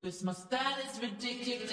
Cause my style is ridiculous.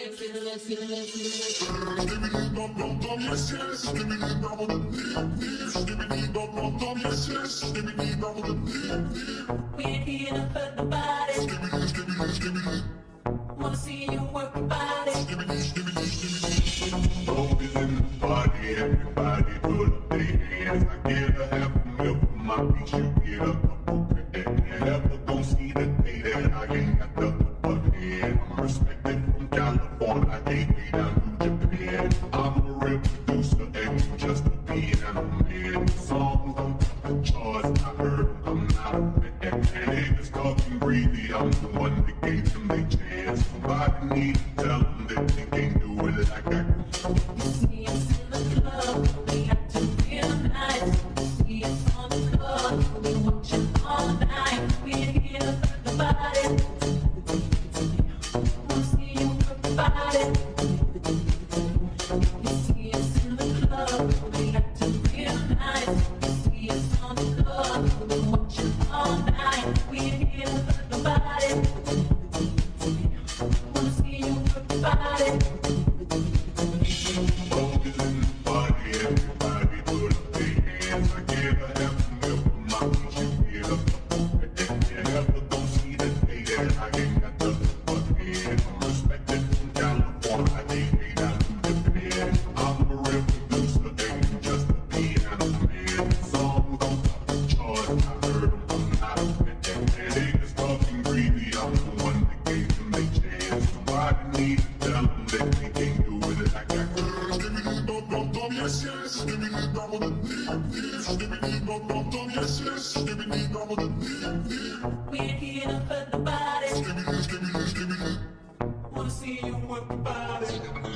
Skibbity dum dum dum, yes yes. Skibbity dum dum dum, skibbity dum dum dum, yes yes. Skibbity dum dum dum. We ain't here to hurt nobody. Skibbity skibbity skibbity. Wanna see you work your body. Skibbity skibbity skibbity. Always in the party, everybody put up their hands. I get a half a meal for my beach, you get a couple grand. Never gon' see the day that I ain't got the upper hand. I'm respected from California, I can't way down to Japan. I'm a real producer and you just a piano man. Songs on the charts, I heard them come out of it. And niggas talking greedy, I'm the one that gave them their chance. Somebody need to tell them that they can't do it like I can. You see us in the club, we acting real nice. See us on the floor, we watching all night. We ain't here to hurt nobody. Wanna see you work your body. You see us in the club, we acting real nice. See us on the floor, we watching all night. We ain't here to hurt nobody. Wanna see you work your body. Always in the party, everybody put up their hands. I get a half a meal for my beach, you get a couple grand. Never gon' see the day that I ain't got the upper hand. I'm respected from California, I can't way down to Japan. I'm a real producer and you just a piano man. Songs on top the charts, I heard them come out of it. And niggas talking greedy, I'm the one that gave them their chance. Somebody need to tell them that they can't do it like I can. Skibbity dum dum dum, yes yes. Skibbity dum dum dum, skibbity dum dum dum, yes yes. Skibbity dum dum dum. We ain't here to hurt nobody. Skibbity skibbity skibbity. Wanna see you work your body.